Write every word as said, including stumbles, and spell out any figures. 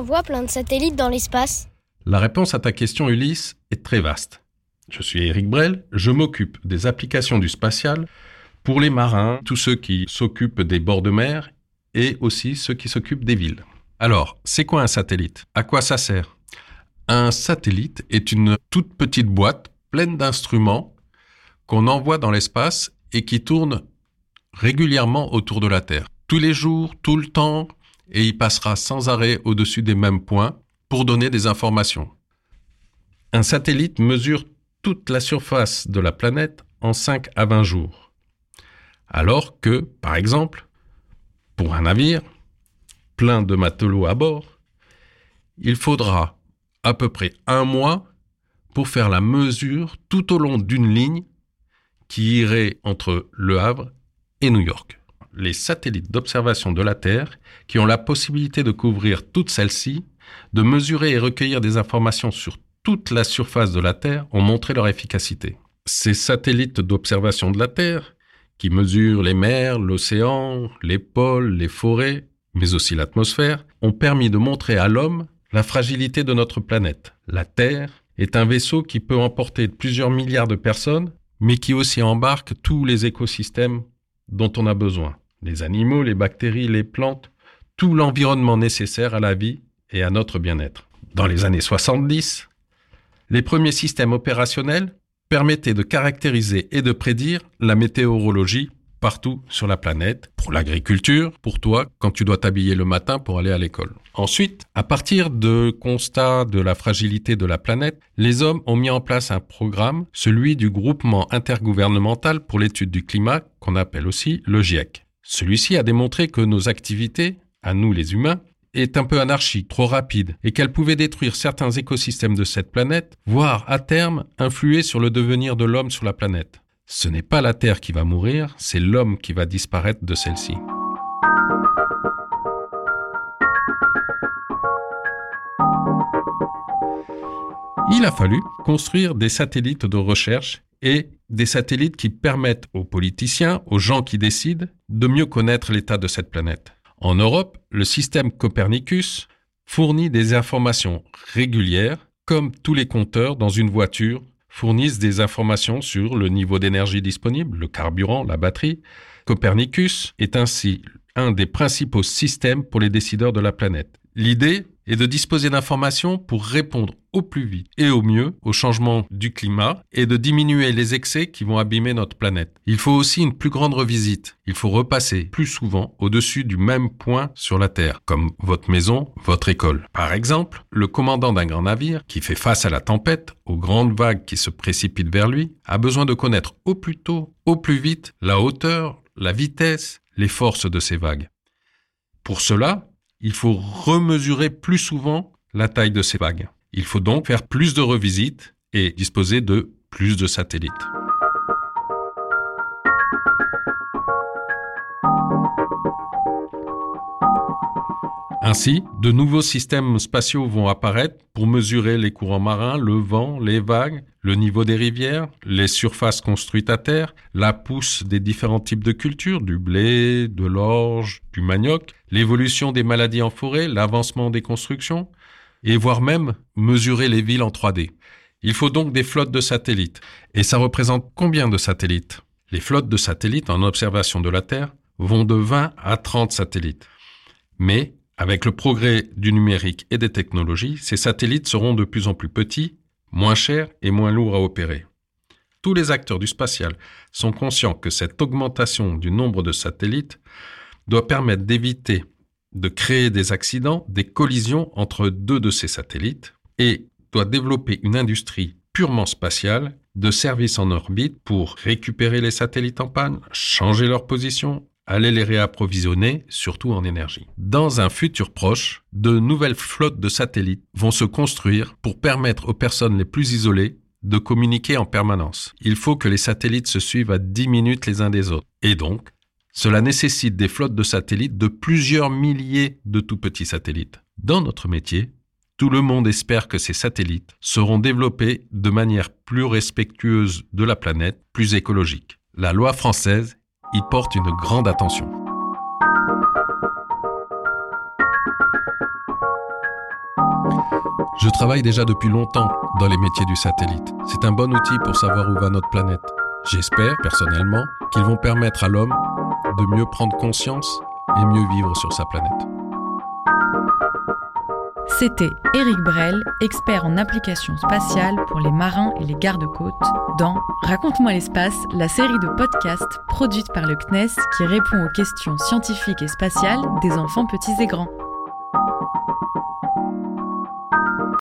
envoie plein de satellites dans l'espace ? La réponse à ta question, Ulysse, est très vaste. Je suis Éric Brel, je m'occupe des applications du spatial pour les marins, tous ceux qui s'occupent des bords de mer et aussi ceux qui s'occupent des villes. Alors, c'est quoi un satellite ? À quoi ça sert ? Un satellite est une toute petite boîte pleine d'instruments qu'on envoie dans l'espace et qui tourne régulièrement autour de la Terre. Tous les jours, tout le temps, et il passera sans arrêt au-dessus des mêmes points pour donner des informations. Un satellite mesure toute la surface de la planète en cinq à vingt jours. Alors que, par exemple, pour un navire plein de matelots à bord, il faudra à peu près un mois pour faire la mesure tout au long d'une ligne qui irait entre Le Havre et New York. Les satellites d'observation de la Terre, qui ont la possibilité de couvrir toute celle-ci, de mesurer et recueillir des informations sur toute la surface de la Terre, ont montré leur efficacité. Ces satellites d'observation de la Terre, qui mesurent les mers, l'océan, les pôles, les forêts, mais aussi l'atmosphère, ont permis de montrer à l'homme la fragilité de notre planète. La Terre est un vaisseau qui peut emporter plusieurs milliards de personnes, mais qui aussi embarque tous les écosystèmes dont on a besoin. Les animaux, les bactéries, les plantes, tout l'environnement nécessaire à la vie et à notre bien-être. Dans les années soixante-dix, les premiers systèmes opérationnels permettaient de caractériser et de prédire la météorologie partout sur la planète, pour l'agriculture, pour toi, quand tu dois t'habiller le matin pour aller à l'école. Ensuite, à partir de constats de la fragilité de la planète, les hommes ont mis en place un programme, celui du groupement intergouvernemental pour l'étude du climat, qu'on appelle aussi le GIEC. Celui-ci a démontré que nos activités, à nous les humains, est un peu anarchique, trop rapide, et qu'elle pouvait détruire certains écosystèmes de cette planète, voire à terme influer sur le devenir de l'homme sur la planète. Ce n'est pas la Terre qui va mourir, c'est l'homme qui va disparaître de celle-ci. Il a fallu construire des satellites de recherche et des satellites qui permettent aux politiciens, aux gens qui décident, de mieux connaître l'état de cette planète. En Europe, le système Copernicus fournit des informations régulières, comme tous les compteurs dans une voiture fournissent des informations sur le niveau d'énergie disponible, le carburant, la batterie. Copernicus est ainsi un des principaux systèmes pour les décideurs de la planète. L'idée est de disposer d'informations pour répondre au plus vite et au mieux au changement du climat et de diminuer les excès qui vont abîmer notre planète. Il faut aussi une plus grande revisite. Il faut repasser plus souvent au-dessus du même point sur la Terre, comme votre maison, votre école. Par exemple, le commandant d'un grand navire qui fait face à la tempête, aux grandes vagues qui se précipitent vers lui, a besoin de connaître au plus tôt, au plus vite, la hauteur, la vitesse, les forces de ces vagues. Pour cela, il faut remesurer plus souvent la taille de ces vagues. Il faut donc faire plus de revisites et disposer de plus de satellites. Ainsi, de nouveaux systèmes spatiaux vont apparaître pour mesurer les courants marins, le vent, les vagues, le niveau des rivières, les surfaces construites à terre, la pousse des différents types de cultures, du blé, de l'orge, du manioc, l'évolution des maladies en forêt, l'avancement des constructions, et voire même mesurer les villes en trois D. Il faut donc des flottes de satellites. Et ça représente combien de satellites ? Les flottes de satellites en observation de la Terre vont de vingt à trente satellites. Mais avec le progrès du numérique et des technologies, ces satellites seront de plus en plus petits, moins chers et moins lourds à opérer. Tous les acteurs du spatial sont conscients que cette augmentation du nombre de satellites doit permettre d'éviter de créer des accidents, des collisions entre deux de ces satellites et doit développer une industrie purement spatiale de services en orbite pour récupérer les satellites en panne, changer leur position, aller les réapprovisionner, surtout en énergie. Dans un futur proche, de nouvelles flottes de satellites vont se construire pour permettre aux personnes les plus isolées de communiquer en permanence. Il faut que les satellites se suivent à dix minutes les uns des autres. Et donc, cela nécessite des flottes de satellites de plusieurs milliers de tout petits satellites. Dans notre métier, tout le monde espère que ces satellites seront développés de manière plus respectueuse de la planète, plus écologique. La loi française y porte une grande attention. Je travaille déjà depuis longtemps dans les métiers du satellite. C'est un bon outil pour savoir où va notre planète. J'espère, personnellement, qu'ils vont permettre à l'homme de mieux prendre conscience et mieux vivre sur sa planète. C'était Éric Brel, expert en applications spatiales pour les marins et les gardes-côtes, dans Raconte-moi l'espace, la série de podcasts produite par le C N E S qui répond aux questions scientifiques et spatiales des enfants petits et grands.